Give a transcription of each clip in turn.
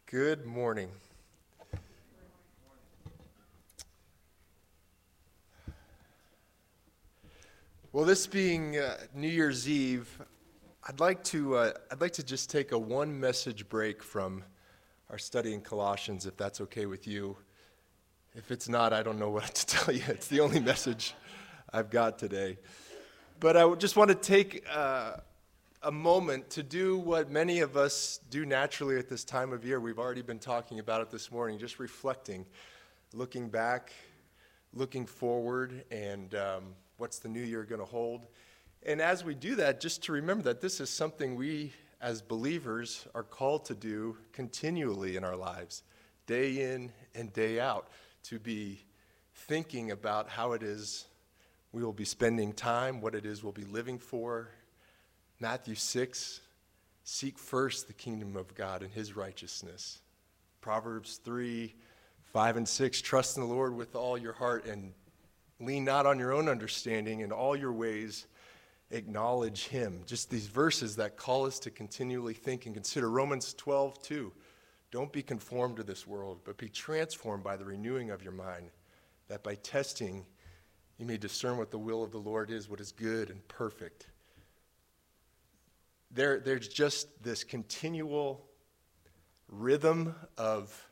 Good morning. Well, this being New Year's Eve, I'd like to just take a one message break from our study in Colossians, if that's okay with you. If it's not, I don't know what to tell you. It's the only message I've got today. But I just want to take a moment to do what many of us do naturally at this time of year. We've already been talking about it this morning, just reflecting, looking back, looking forward, and what's the new year going to hold. And as we do that, just to remember that this is something we as believers are called to do continually in our lives, day in and day out, to be thinking about how it is we will be spending time, what it is we'll be living for. Matthew 6, seek first the kingdom of God and his righteousness. Proverbs 3, 5 and 6, trust in the Lord with all your heart and lean not on your own understanding. In all your ways acknowledge him. Just these verses that call us to continually think and consider. Romans 12, 2, don't be conformed to this world, but be transformed by the renewing of your mind, that by testing you may discern what the will of the Lord is, what is good and perfect. There's just this continual rhythm of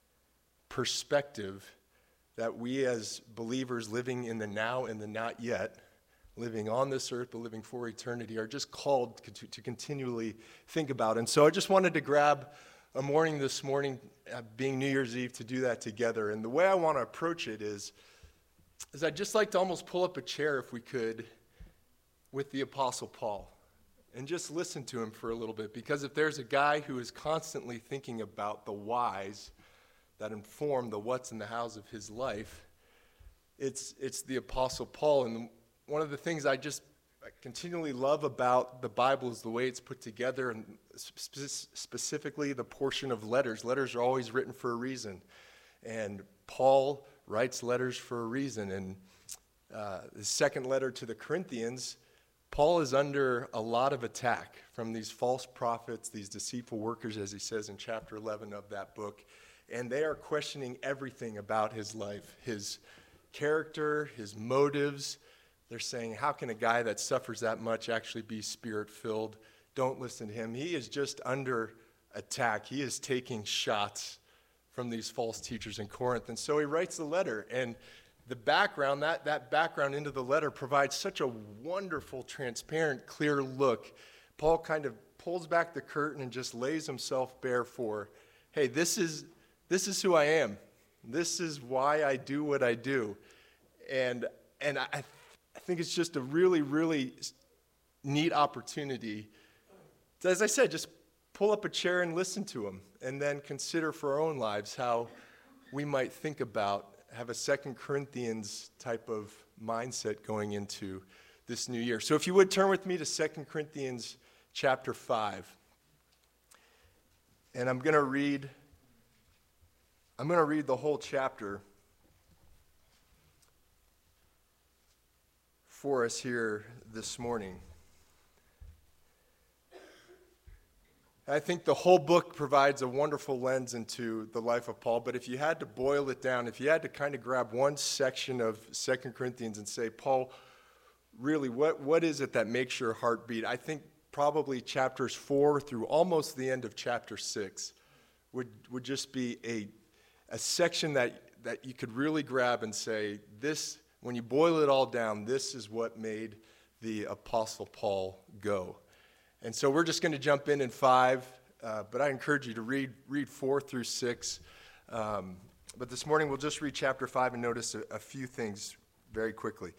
perspective that we as believers living in the now and the not yet, living on this earth but living for eternity, are just called to continually think about. And so I just wanted to grab a morning this morning, being New Year's Eve, to do that together. And the way I want to approach it is I'd just like to almost pull up a chair, if we could, with the Apostle Paul. And just listen to him for a little bit, because if there's a guy who is constantly thinking about the whys that inform the what's and the hows of his life, it's the Apostle Paul. And one of the things I continually love about the Bible is the way it's put together, and specifically the portion of letters. Letters are always written for a reason, and Paul writes letters for a reason. And the second letter to the Corinthians, Paul is under a lot of attack from these false prophets, these deceitful workers, as he says in chapter 11 of that book. And they are questioning everything about his life, his character, his motives. They're saying, how can a guy that suffers that much actually be spirit-filled? Don't listen to him. He is just under attack. He is taking shots from these false teachers in Corinth. And so he writes the letter. And the background, that background into the letter provides such a wonderful, transparent, clear look. Paul kind of pulls back the curtain and just lays himself bare for, hey, this is who I am. This is why I do what I do. And I think it's just a really, really neat opportunity to, as I said, just pull up a chair and listen to him, and then consider for our own lives how we might think about, have a 2 Corinthians type of mindset going into this new year. So if you would turn with me to 2 Corinthians chapter 5. And I'm going to read the whole chapter for us here this morning. I think the whole book provides a wonderful lens into the life of Paul, but if you had to boil it down, if you had to kind of grab one section of 2 Corinthians and say, Paul, really, what is it that makes your heart beat? I think probably chapters 4 through almost the end of chapter 6 would just be a section that you could really grab and say, this, when you boil it all down, this is what made the Apostle Paul go. And so we're just going to jump in 5, but I encourage you to read 4 through 6. But this morning we'll just read chapter 5 and notice a few things very quickly.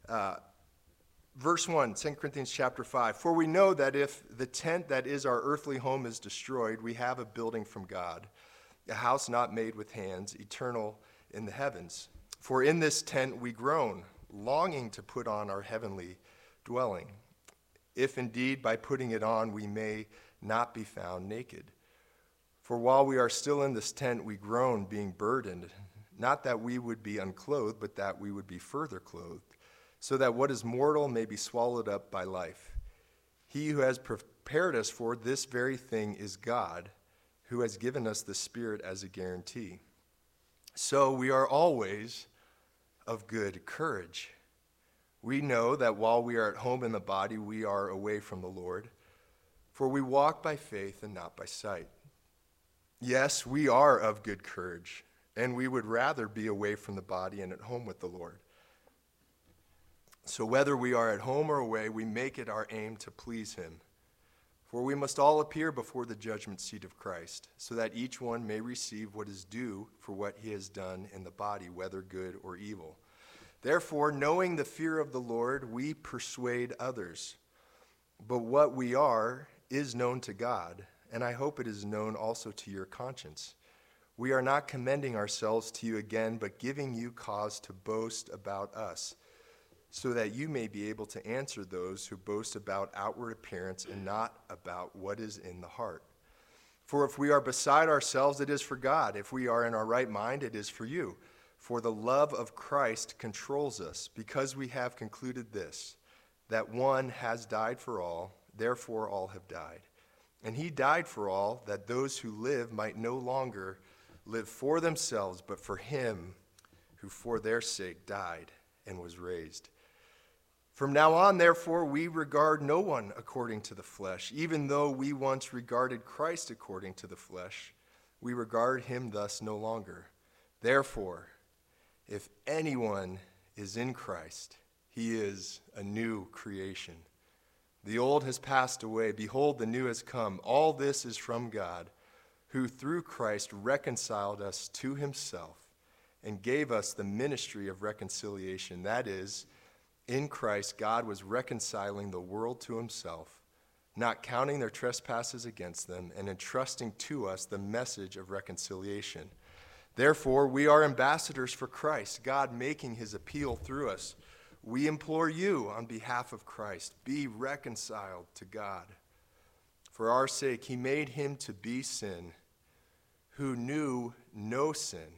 Verse 1, 2 Corinthians chapter 5. For we know that if the tent that is our earthly home is destroyed, we have a building from God, a house not made with hands, eternal in the heavens. For in this tent we groan, longing to put on our heavenly dwelling, if indeed by putting it on we may not be found naked. For while we are still in this tent, we groan, being burdened, not that we would be unclothed, but that we would be further clothed, so that what is mortal may be swallowed up by life. He who has prepared us for this very thing is God, who has given us the Spirit as a guarantee. So we are always of good courage. We know that while we are at home in the body, we are away from the Lord, for we walk by faith and not by sight. Yes, we are of good courage, and we would rather be away from the body and at home with the Lord. So whether we are at home or away, we make it our aim to please him. For we must all appear before the judgment seat of Christ, so that each one may receive what is due for what he has done in the body, whether good or evil. Therefore, knowing the fear of the Lord, we persuade others. But what we are is known to God, and I hope it is known also to your conscience. We are not commending ourselves to you again, but giving you cause to boast about us, so that you may be able to answer those who boast about outward appearance and not about what is in the heart. For if we are beside ourselves, it is for God. If we are in our right mind, it is for you. For the love of Christ controls us, because we have concluded this, that one has died for all, therefore all have died. And he died for all, that those who live might no longer live for themselves, but for him who for their sake died and was raised. From now on, therefore, we regard no one according to the flesh. Even though we once regarded Christ according to the flesh, we regard him thus no longer. Therefore, if anyone is in Christ, he is a new creation. The old has passed away. Behold, the new has come. All this is from God, who through Christ reconciled us to himself and gave us the ministry of reconciliation. That is, in Christ, God was reconciling the world to himself, not counting their trespasses against them, and entrusting to us the message of reconciliation. Therefore, we are ambassadors for Christ, God making his appeal through us. We implore you on behalf of Christ, be reconciled to God. For our sake, he made him to be sin, who knew no sin,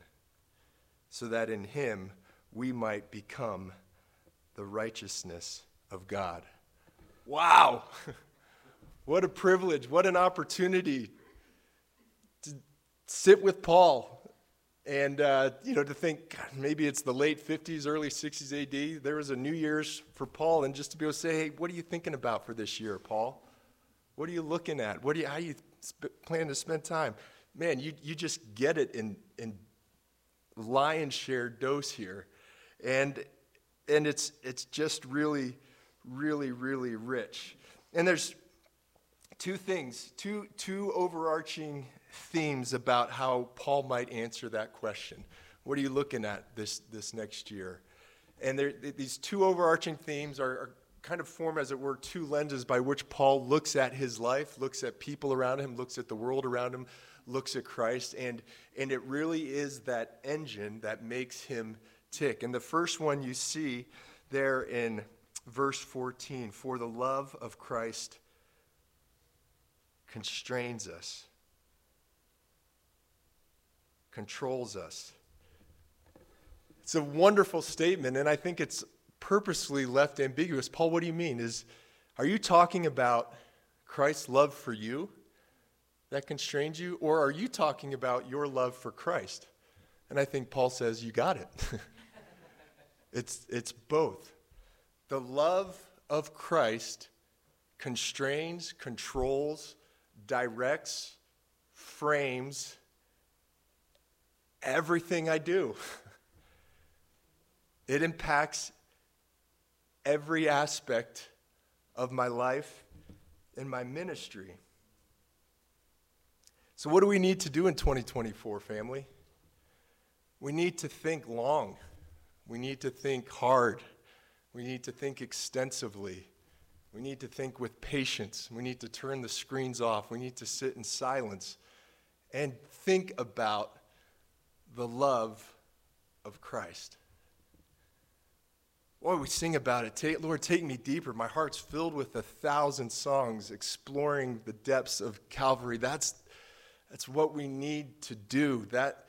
so that in him we might become the righteousness of God. Wow! What a privilege, what an opportunity to sit with Paul and, to think, God, maybe it's the late 50s, early 60s AD. There was a New Year's for Paul, and just to be able to say, hey, what are you thinking about for this year, Paul? What are you looking at? How you plan to spend time? Man, you just get it in lion's share dose here. And it's just really, really, really rich. And there's two overarching themes about how Paul might answer that question. What are you looking at this next year? And these two overarching themes are kind of form, as it were, two lenses by which Paul looks at his life, looks at people around him, looks at the world around him, looks at Christ, and it really is that engine that makes him tick. And the first one you see there in verse 14, for the love of Christ constrains us, controls us. It's a wonderful statement, and I think it's purposely left ambiguous. Paul, what do you mean? Are you talking about Christ's love for you that constrains you, or are you talking about your love for Christ? And I think Paul says, you got it. It's both. The love of Christ constrains, controls, directs, frames everything I do. It impacts every aspect of my life and my ministry. So what do we need to do in 2024, family? We need to think long. We need to think hard. We need to think extensively. We need to think with patience. We need to turn the screens off. We need to sit in silence and think about the love of Christ. Boy, we sing about it. Lord, take me deeper. My heart's filled with 1,000 songs exploring the depths of Calvary. That's what we need to do.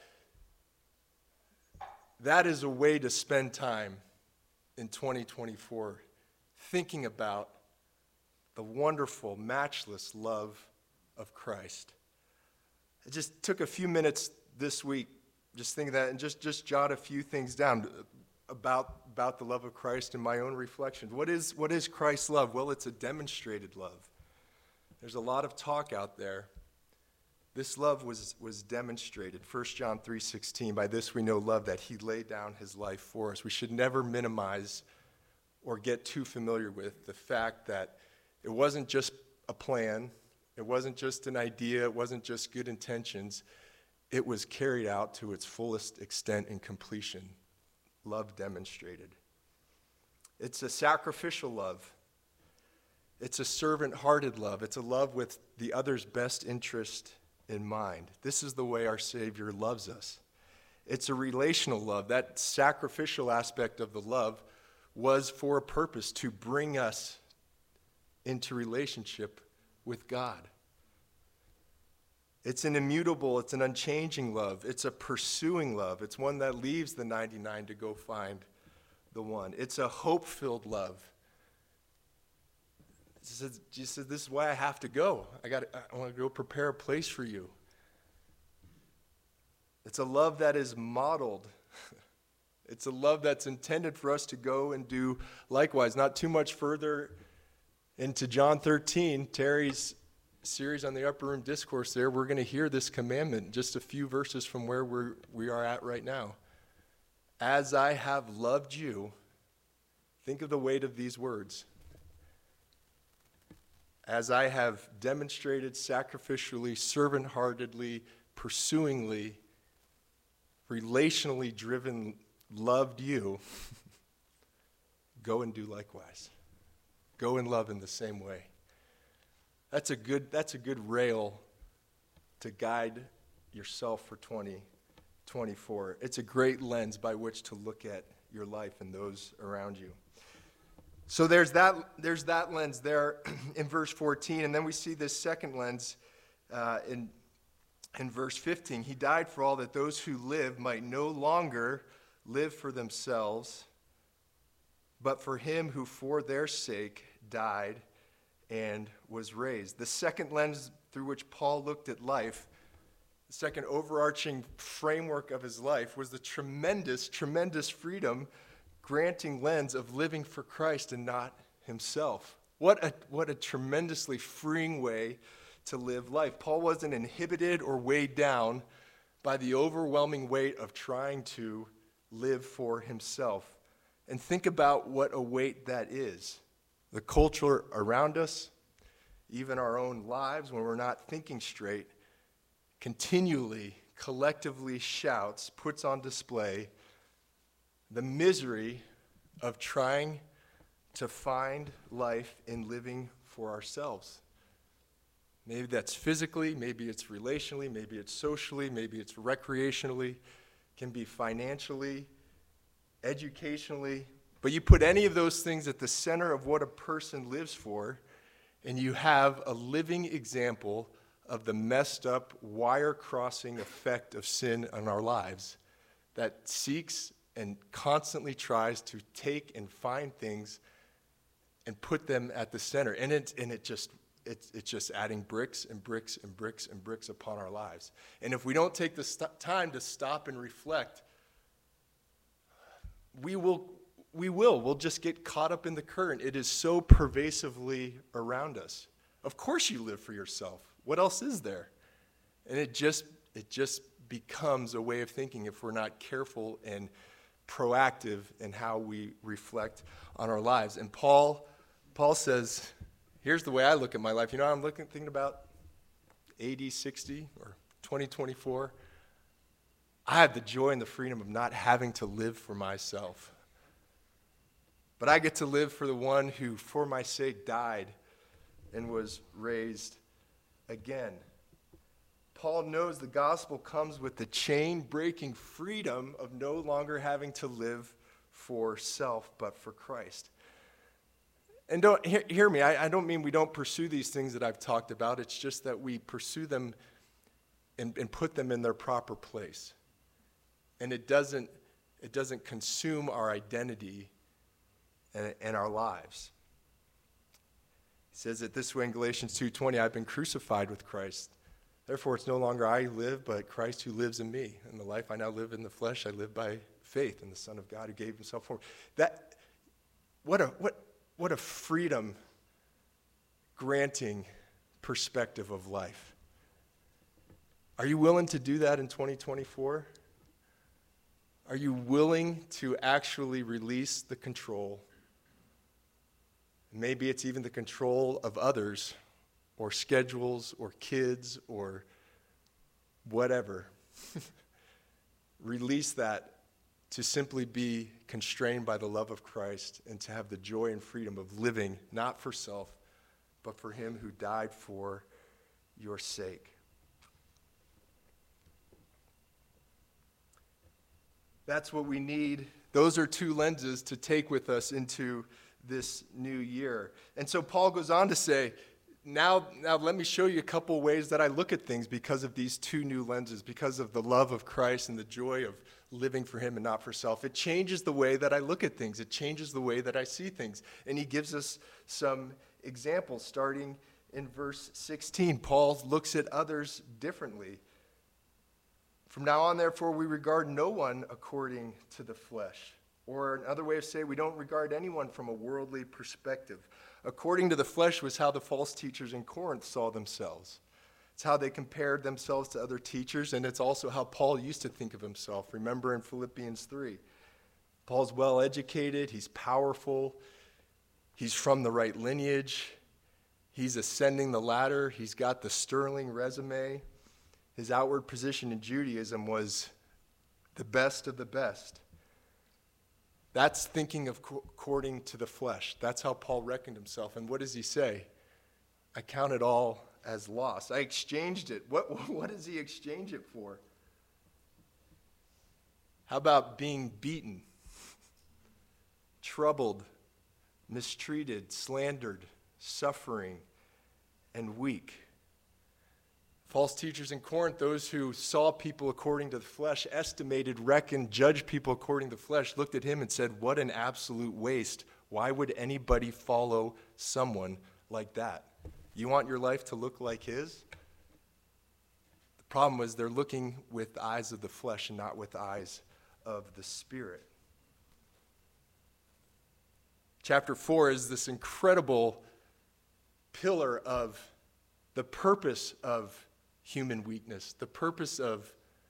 That is a way to spend time in 2024, thinking about the wonderful, matchless love of Christ. I just took a few minutes this week just thinking that and just jot a few things down about the love of Christ in my own reflection. What is Christ's love? Well, it's a demonstrated love. There's a lot of talk out there. This love was demonstrated. 1 John 3:16, by this we know love, that he laid down his life for us. We should never minimize or get too familiar with the fact that it wasn't just a plan, it wasn't just an idea, it wasn't just good intentions. It was carried out to its fullest extent and completion. Love demonstrated. It's a sacrificial love. It's a servant-hearted love. It's a love with the other's best interest in mind. This is the way our Savior loves us. It's a relational love. That sacrificial aspect of the love was for a purpose, to bring us into relationship with God. It's an immutable, it's an unchanging love. It's a pursuing love. It's one that leaves the 99 to go find the one. It's a hope-filled love. Jesus said, this is why I have to go. I want to go prepare a place for you. It's a love that is modeled. It's a love that's intended for us to go and do likewise. Not too much further into John 13, Terry's series on the Upper Room Discourse there, we're going to hear this commandment just a few verses from where we are at right now. As I have loved you, think of the weight of these words. As I have demonstrated sacrificially, servant-heartedly, pursuingly, relationally driven, loved you, go and do likewise. Go and love in the same way. That's a good rail to guide yourself for 2024. It's a great lens by which to look at your life and those around you. So there's that lens there in verse 14, and then we see this second lens in verse 15. He died for all, that those who live might no longer live for themselves, but for him who for their sake died and was raised. The second lens through which Paul looked at life, the second overarching framework of his life, was the tremendous, tremendous freedom granting lens of living for Christ and not himself. What a tremendously freeing way to live life. Paul wasn't inhibited or weighed down by the overwhelming weight of trying to live for himself. And think about what a weight that is. The culture around us, even our own lives, when we're not thinking straight, continually, collectively shouts, puts on display the misery of trying to find life in living for ourselves. Maybe that's physically, maybe it's relationally, maybe it's socially, maybe it's recreationally, can be financially, educationally. But you put any of those things at the center of what a person lives for, and you have a living example of the messed up, wire-crossing effect of sin on our lives that seeks and constantly tries to take and find things and put them at the center. And it's just adding bricks and bricks and bricks and bricks upon our lives. And if we don't take the time to stop and reflect, we'll just get caught up in the current. It is so pervasively around us. Of course you live for yourself. What else is there? And it just becomes a way of thinking if we're not careful and proactive in how we reflect on our lives. And Paul says, here's the way I look at my life. You know, I'm thinking about AD 60 or 2024. I have the joy and the freedom of not having to live for myself. But I get to live for the one who, for my sake, died and was raised again. Paul knows the gospel comes with the chain-breaking freedom of no longer having to live for self, but for Christ. And don't hear me, I don't mean we don't pursue these things that I've talked about. It's just that we pursue them and put them in their proper place. And it doesn't consume our identity and our lives. He says it this way in Galatians 2:20, I've been crucified with Christ. Therefore, it's no longer I who live, but Christ who lives in me. And the life I now live in the flesh, I live by faith in the Son of God who gave himself for me. What a freedom granting perspective of life. Are you willing to do that in 2024? Are you willing to actually release the control? Maybe it's even the control of others, or schedules, or kids, or whatever. Release that to simply be constrained by the love of Christ and to have the joy and freedom of living, not for self, but for him who died for your sake. That's what we need. Those are two lenses to take with us into this new year. And so Paul goes on to say, now let me show you a couple ways that I look at things because of these two new lenses, because of the love of Christ and the joy of living for him and not for self. It changes the way that I look at things. It changes the way that I see things. And he gives us some examples. Starting in verse 16, Paul looks at others differently. From now on, therefore, we regard no one according to the flesh. Or another way of saying, we don't regard anyone from a worldly perspective. According to the flesh was how the false teachers in Corinth saw themselves. It's how they compared themselves to other teachers, and it's also how Paul used to think of himself. Remember in Philippians 3, Paul's well-educated, he's powerful, he's from the right lineage, he's ascending the ladder, he's got the sterling resume. His outward position in Judaism was the best of the best. That's thinking of according to the flesh. That's how Paul reckoned himself. And what does he say? I count it all as loss. I exchanged it. What does he exchange it for? How about being beaten, troubled, mistreated, slandered, suffering, and weak? False teachers in Corinth, those who saw people according to the flesh, estimated, reckoned, judged people according to the flesh, looked at him and said, what an absolute waste. Why would anybody follow someone like that? You want your life to look like his? The problem was they're looking with eyes of the flesh and not with eyes of the Spirit. Chapter 4 is this incredible pillar of the purpose of human weakness, the purpose of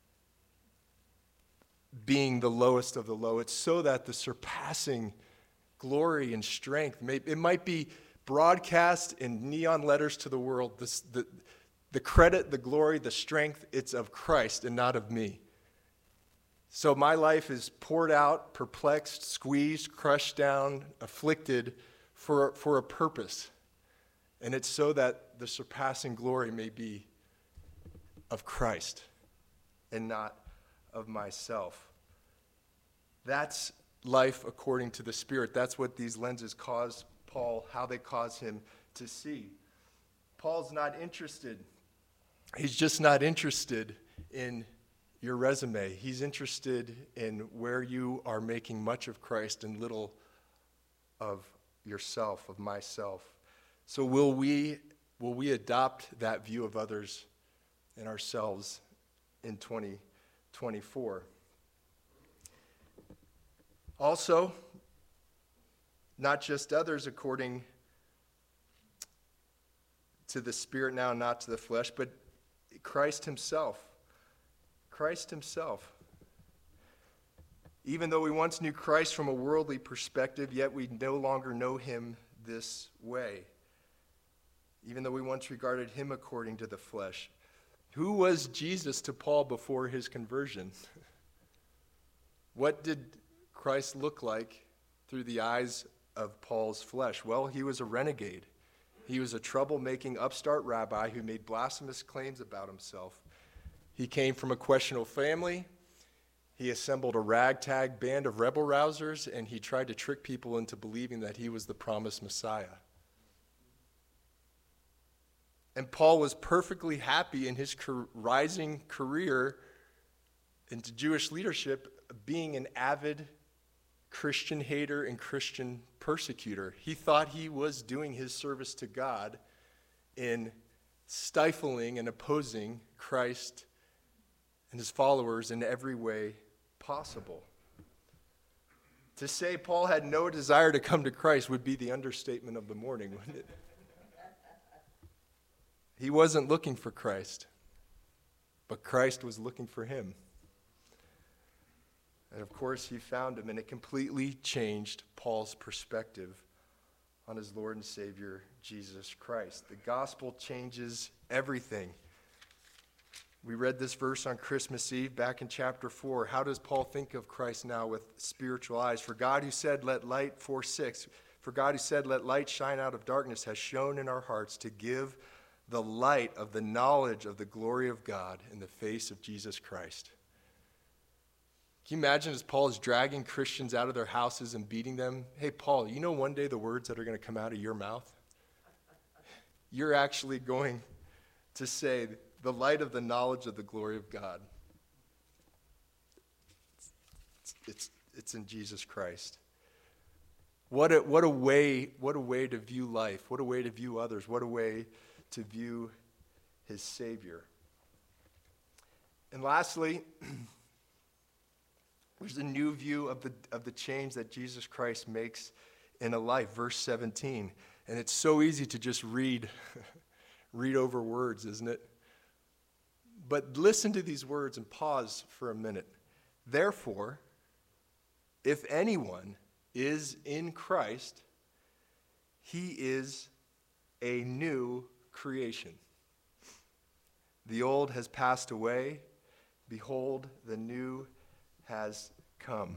being the lowest of the low. It's so that the surpassing glory and strength, it might be broadcast in neon letters to the world. The credit, the glory, the strength, it's of Christ and not of me. So my life is poured out, perplexed, squeezed, crushed down, afflicted for a purpose. And it's so that the surpassing glory may be of Christ and not of myself. That's life according to the Spirit. That's what these lenses cause Paul, how they cause him to see. Paul's not interested. He's just not interested in your resume. He's interested in where you are making much of Christ and little of yourself, of myself. So will we adopt that view of others and ourselves in 2024? Also, not just others according to the Spirit now, not to the flesh, but Christ himself. Christ himself. Even though we once knew Christ from a worldly perspective, yet we no longer know him this way. Even though we once regarded him according to the flesh. Who was Jesus to Paul before his conversion? What did Christ look like through the eyes of Paul's flesh? Well, he was a renegade. He was a troublemaking upstart rabbi who made blasphemous claims about himself. He came from a questionable family. He assembled a ragtag band of rebel rousers, and he tried to trick people into believing that he was the promised Messiah. And Paul was perfectly happy in his rising career into Jewish leadership being an avid Christian hater and Christian persecutor. He thought he was doing his service to God in stifling and opposing Christ and his followers in every way possible. To say Paul had no desire to come to Christ would be the understatement of the morning, wouldn't it? He wasn't looking for Christ, but Christ was looking for him. And of course, he found him, and it completely changed Paul's perspective on his Lord and Savior, Jesus Christ. The gospel changes everything. We read this verse on Christmas Eve back in chapter 4. How does Paul think of Christ now with spiritual eyes? For God who said, let light, 4:6, for God who said, let light shine out of darkness, has shone in our hearts to give the light of the knowledge of the glory of God in the face of Jesus Christ. Can you imagine as Paul is dragging Christians out of their houses and beating them? Hey, Paul, you know one day the words that are going to come out of your mouth? You're actually going to say, the light of the knowledge of the glory of God. It's in Jesus Christ. What a way to view life. What a way to view others. What a way to view his Savior. And lastly, there's a new view of the change that Jesus Christ makes in a life. Verse 17. And it's so easy to just read over words, isn't it? But listen to these words and pause for a minute. Therefore, if anyone is in Christ, he is a new creation. The old has passed away. Behold, the new has come.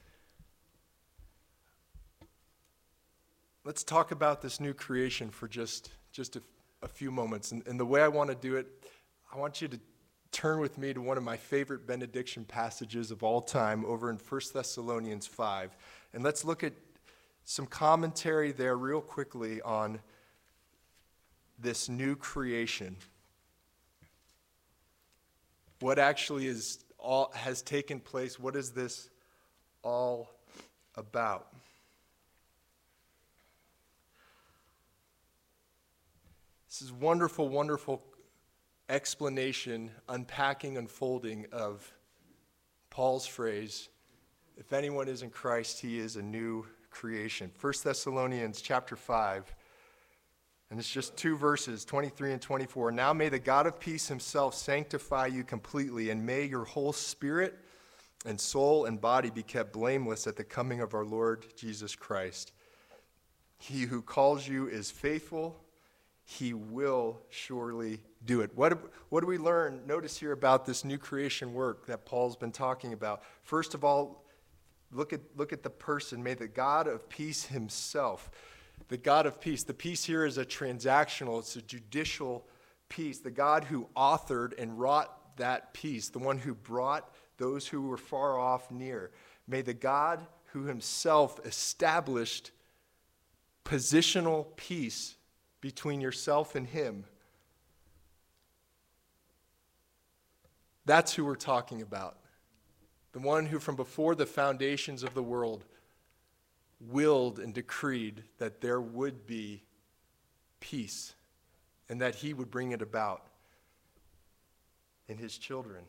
Let's talk about this new creation for just a few moments. And the way I want to do it, I want you to turn with me to one of my favorite benediction passages of all time over in 1 Thessalonians 5. And let's look at some commentary there real quickly on this new creation. What actually has taken place? What is this all about? This is wonderful, wonderful explanation, unpacking, unfolding of Paul's phrase, if anyone is in Christ, he is a new creation. 1 Thessalonians chapter 5, and it's just 2 verses, 23 and 24. Now may the God of peace himself sanctify you completely, and may your whole spirit and soul and body be kept blameless at the coming of our Lord Jesus Christ. He who calls you is faithful. He will surely do it. What do we learn? Notice here about this new creation work that Paul's been talking about. First of all, look at the person. May the God of peace himself, the God of peace. The peace here is a transactional, it's a judicial peace. The God who authored and wrought that peace, the one who brought those who were far off near. May the God who himself established positional peace between yourself and him. That's who we're talking about. The one who from before the foundations of the world willed and decreed that there would be peace and that he would bring it about in his children.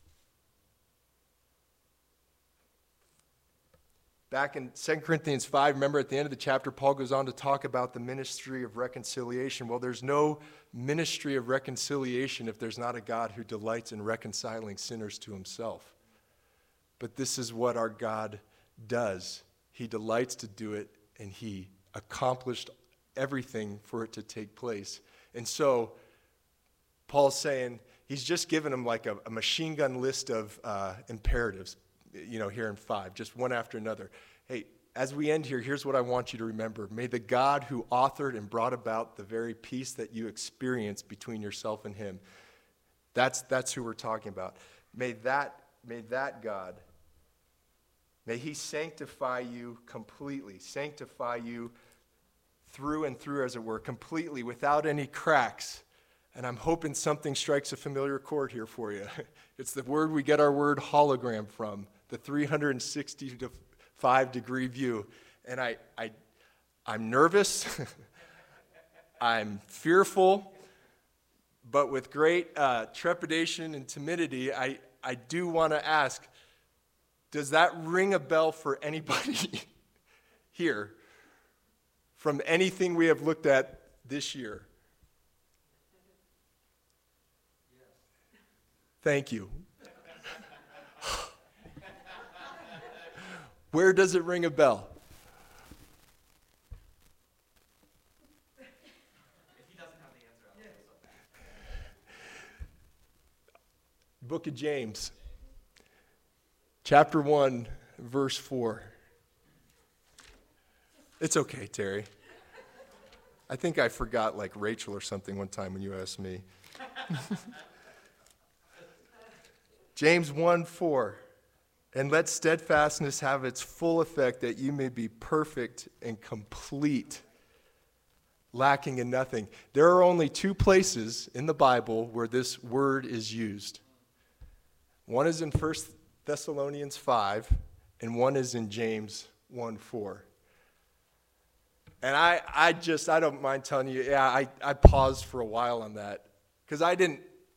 Back in 2 Corinthians 5, remember at the end of the chapter, Paul goes on to talk about the ministry of reconciliation. Well, there's no ministry of reconciliation if there's not a God who delights in reconciling sinners to himself. But this is what our God does. He delights to do it, and he accomplished everything for it to take place. And so, Paul's saying, he's just given him like a machine gun list of imperatives. Here in 5, just one after another. Hey, as we end here, here's what I want you to remember. May the God who authored and brought about the very peace that you experience between yourself and him, that's who we're talking about. May that God, may he sanctify you completely, sanctify you through and through, as it were, completely, without any cracks. And I'm hoping something strikes a familiar chord here for you. It's the word we get our word hologram from, the 365-degree view. And I'm nervous. I'm fearful. But with great trepidation and timidity, I do want to ask, does that ring a bell for anybody here from anything we have looked at this year? Thank you. Where does it ring a bell? If he doesn't have the answer, I'll say something. Book of James, chapter 1, verse 4. It's okay, Terry. I think I forgot like Rachel or something one time when you asked me. James 1:4. And let steadfastness have its full effect, that you may be perfect and complete, lacking in nothing. There are only two places in the Bible where this word is used. One is in 1 Thessalonians 5, and one is in James 1:4. And I don't mind telling you, I paused for a while on that, because I didn't,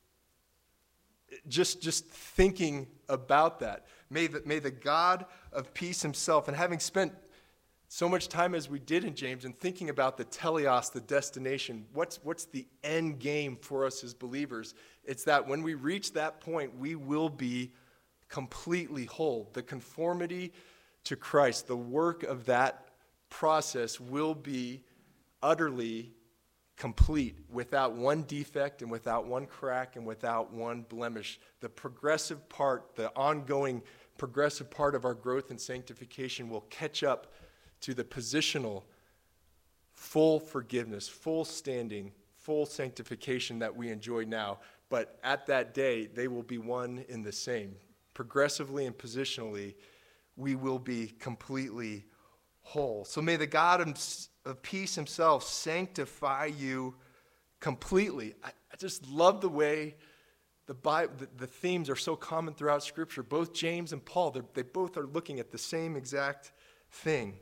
just thinking about that. May the God of peace himself, and having spent so much time as we did in James and thinking about the teleos, the destination, what's the end game for us as believers? It's that when we reach that point, we will be completely whole. The conformity to Christ, the work of that process will be utterly complete, without one defect and without one crack and without one blemish. The progressive part, the ongoing progressive part of our growth and sanctification will catch up to the positional full forgiveness, full standing, full sanctification that we enjoy now. But at that day, they will be one in the same. Progressively and positionally, we will be completely whole. So may the God of peace himself sanctify you completely. I just love the way the themes are so common throughout Scripture. Both James and Paul, they both are looking at the same exact thing.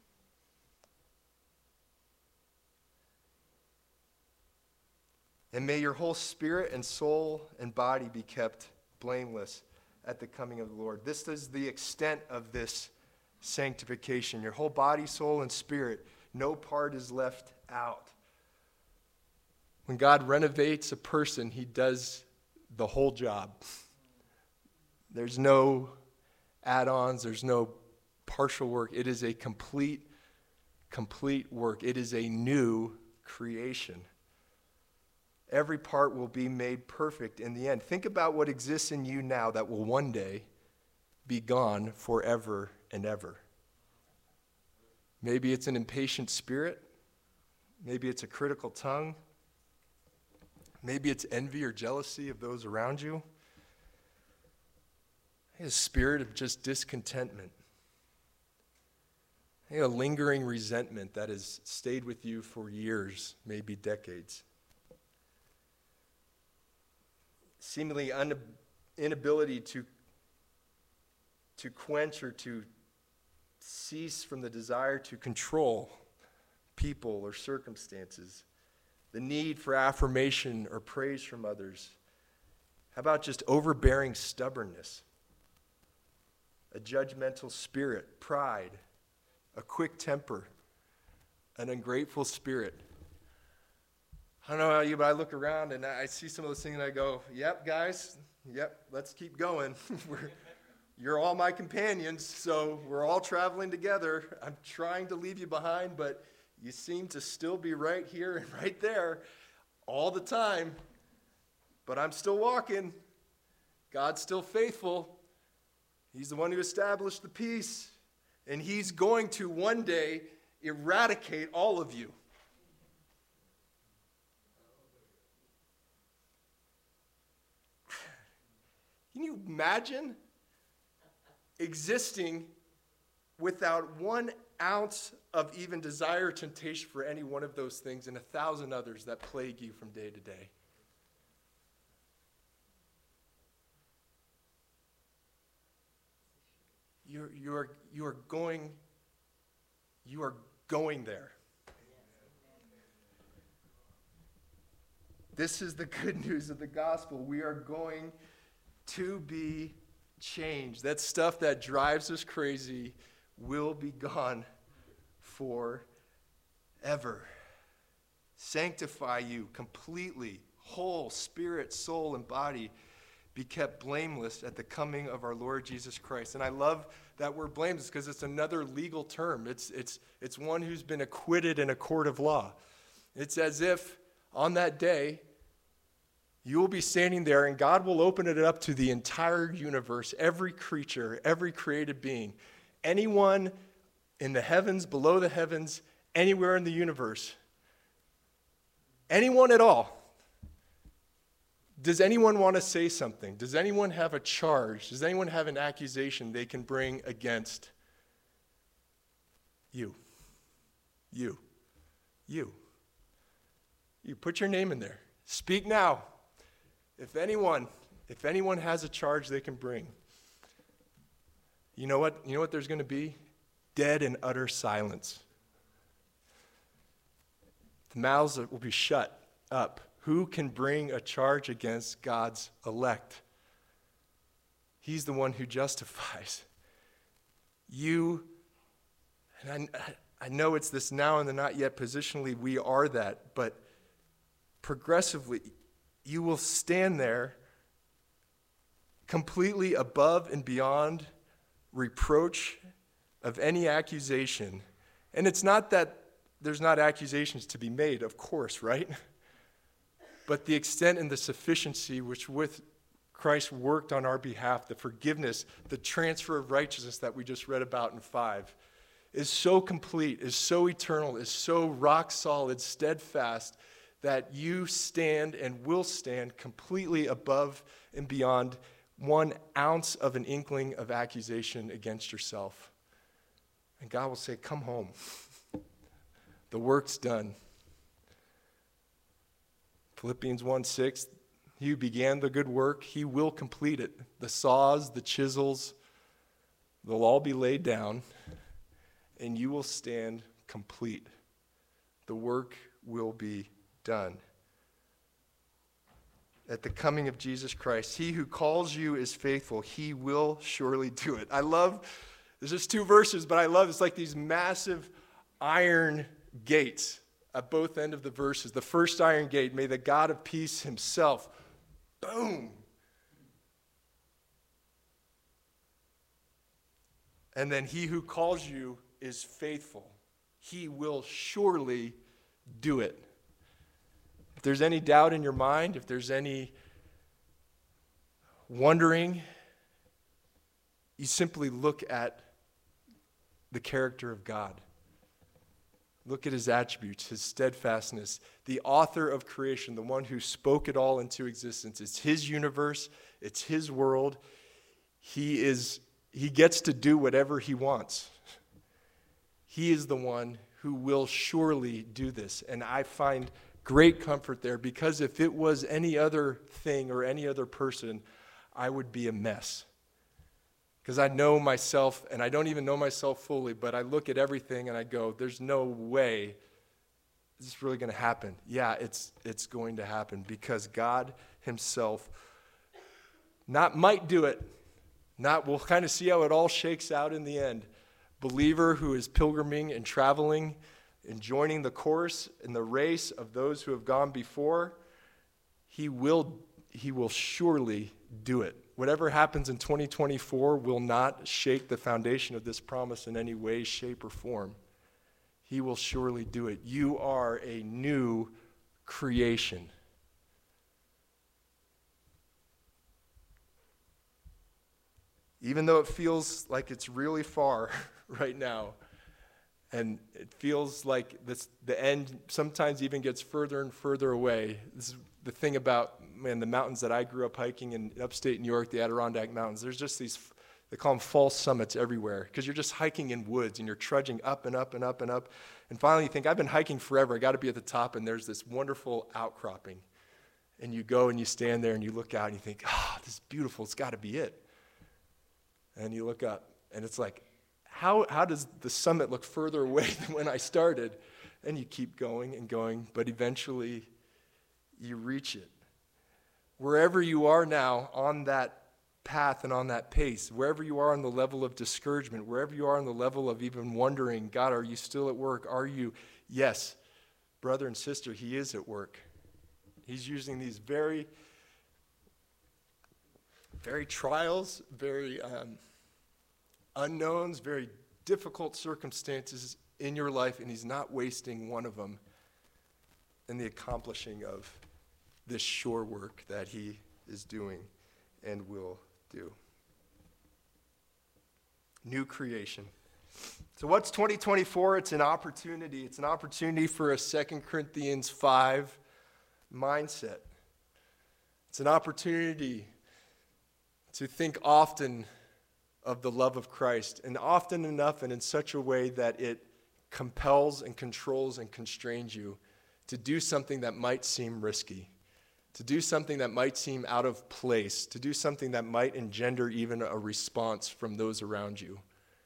And may your whole spirit and soul and body be kept blameless at the coming of the Lord. This is the extent of this sanctification. Your whole body, soul, and spirit. No part is left out. When God renovates a person, he does the whole job. There's no add-ons. There's no partial work. It is a complete work. It is a new creation. Every part will be made perfect in the end. Think about what exists in you now that will one day be gone forever and ever. Maybe it's an impatient spirit. Maybe it's a critical tongue. Maybe it's envy or jealousy of those around you. A spirit of just discontentment. A lingering resentment that has stayed with you for years, maybe decades. Seemingly inability to quench or to cease from the desire to control people or circumstances. The need for affirmation or praise from others. How about just overbearing stubbornness? A judgmental spirit, pride, a quick temper, an ungrateful spirit. I don't know about you, but I look around and I see some of those things and I go, yep, guys, yep, let's keep going. You're all my companions, so we're all traveling together. I'm trying to leave you behind, but you seem to still be right here and right there all the time. But I'm still walking. God's still faithful. He's the one who established the peace. And he's going to one day eradicate all of you. Can you imagine existing without 1 ounce of even desire or temptation for any one of those things and 1,000 others that plague you from day to day? You are going there. This is the good news of the gospel. We are going to be changed. That stuff that drives us crazy will be gone forever. Sanctify you completely, whole, spirit, soul, and body, be kept blameless at the coming of our Lord Jesus Christ. And I love that word blameless because it's another legal term. It's one who's been acquitted in a court of law. It's as if on that day, you will be standing there and God will open it up to the entire universe, every creature, every created being, anyone in the heavens, below the heavens, anywhere in the universe, anyone at all. Does anyone want to say something? Does anyone have a charge? Does anyone have an accusation they can bring against you? You. You put your name in there. Speak now. If anyone has a charge they can bring, you know what there's going to be? Dead and utter silence. The mouths will be shut up. Who can bring a charge against God's elect? He's the one who justifies. You, and I know it's this now and the not yet, positionally we are that, but progressively, you will stand there completely above and beyond reproach of any accusation. And it's not that there's not accusations to be made, of course, right? But the extent and the sufficiency which with Christ worked on our behalf, the forgiveness, the transfer of righteousness that we just read about in 5, is so complete, is so eternal, is so rock solid, steadfast, that you stand and will stand completely above and beyond 1 ounce of an inkling of accusation against yourself. And God will say, come home. The work's done. Philippians 1:6, he who began the good work, he will complete it. The saws, the chisels, they'll all be laid down, and you will stand complete. The work will be done. At the coming of Jesus Christ, he who calls you is faithful. He will surely do it. I love, there's just 2 verses, but I love, it's like these massive iron gates at both ends of the verses. The first iron gate, may the God of peace himself, boom. And then he who calls you is faithful. He will surely do it. If there's any doubt in your mind, if there's any wondering, you simply look at the character of God. Look at his attributes, his steadfastness, the author of creation, the one who spoke it all into existence. It's his universe, it's his world. He gets to do whatever he wants. He is the one who will surely do this. And I find great comfort there, because if it was any other thing or any other person, I would be a mess. Because I know myself, and I don't even know myself fully, but I look at everything and I go, there's no way this is really going to happen. Yeah, it's going to happen, because God himself might do it. We'll kind of see how it all shakes out in the end. Believer who is pilgriming and traveling and joining the course in the race of those who have gone before, he will surely do it. Whatever happens in 2024 will not shake the foundation of this promise in any way, shape, or form. He will surely do it. You are a new creation. Even though it feels like it's really far right now, and it feels like the end sometimes even gets further and further away. This is the thing about, the mountains that I grew up hiking in upstate New York, the Adirondack Mountains. There's just these, they call them false summits everywhere, because you're just hiking in woods and you're trudging up and up and up and up. And finally you think, I've been hiking forever, I got to be at the top, and there's this wonderful outcropping. And you go and you stand there and you look out and you think, this is beautiful, it's got to be it. And you look up and it's like, how does the summit look further away than when I started? And you keep going and going, but eventually you reach it. Wherever you are now on that path and on that pace, wherever you are on the level of discouragement, wherever you are on the level of even wondering, God, are you still at work? Are you? Yes, brother and sister, he is at work. He's using these very trials, very unknowns, very difficult circumstances in your life, and he's not wasting one of them in the accomplishing of this sure work that he is doing and will do. New creation. So what's 2024? It's an opportunity. It's an opportunity for a 2 Corinthians 5 mindset. It's an opportunity to think often of the love of Christ, and often enough and in such a way that it compels and controls and constrains you to do something that might seem risky, to do something that might seem out of place, to do something that might engender even a response from those around you.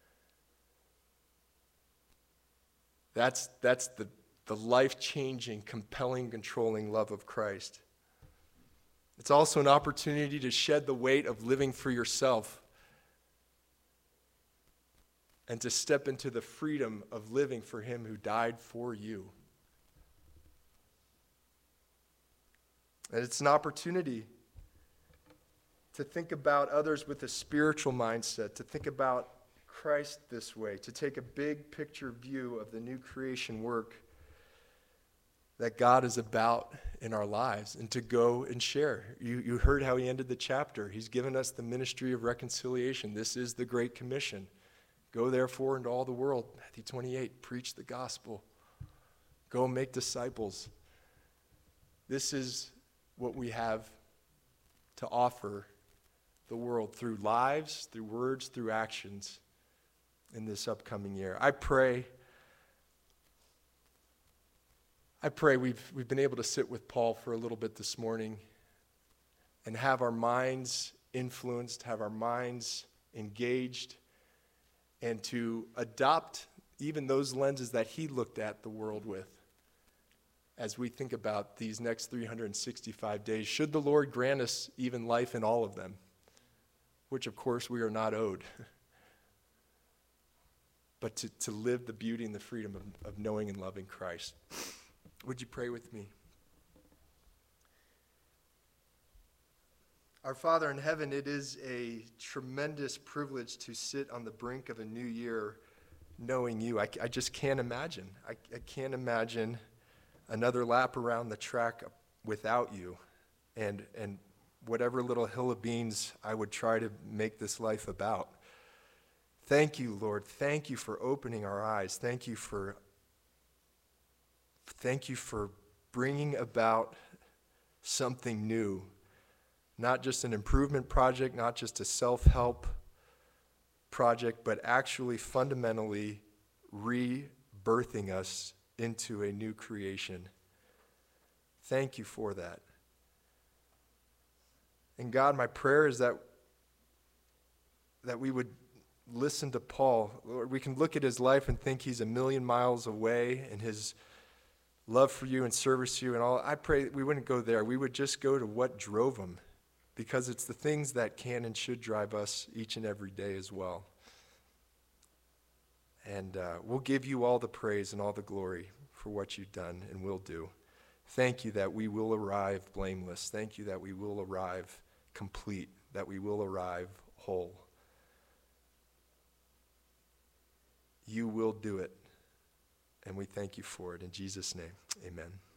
That's the life-changing, compelling, controlling love of Christ. It's also an opportunity to shed the weight of living for yourself and to step into the freedom of living for him who died for you. And it's an opportunity to think about others with a spiritual mindset, to think about Christ this way, to take a big picture view of the new creation work that God is about in our lives, and to go and share. You heard how he ended the chapter. He's given us the ministry of reconciliation. This is the Great Commission. Go therefore into all the world, Matthew 28, preach the gospel. Go make disciples. This is what we have to offer the world through lives, through words, through actions in this upcoming year. I pray we've been able to sit with Paul for a little bit this morning and have our minds influenced, have our minds engaged, and to adopt even those lenses that he looked at the world with as we think about these next 365 days. Should the Lord grant us even life in all of them, which of course we are not owed, but to live the beauty and the freedom of knowing and loving Christ. Would you pray with me? Our Father in heaven, it is a tremendous privilege to sit on the brink of a new year knowing you. I just can't imagine. I can't imagine another lap around the track without you and whatever little hill of beans I would try to make this life about. Thank you, Lord. Thank you for opening our eyes. Thank you for bringing about something new. Not just an improvement project, not just a self-help project, but actually fundamentally rebirthing us into a new creation. Thank you for that. And God, my prayer is that we would listen to Paul. Lord, we can look at his life and think he's a million miles away and his love for you and service to you and all. I pray we wouldn't go there. We would just go to what drove him, because it's the things that can and should drive us each and every day as well. And we'll give you all the praise and all the glory for what you've done and will do. Thank you that we will arrive blameless. Thank you that we will arrive complete, that we will arrive whole. You will do it, and we thank you for it. In Jesus' name, amen.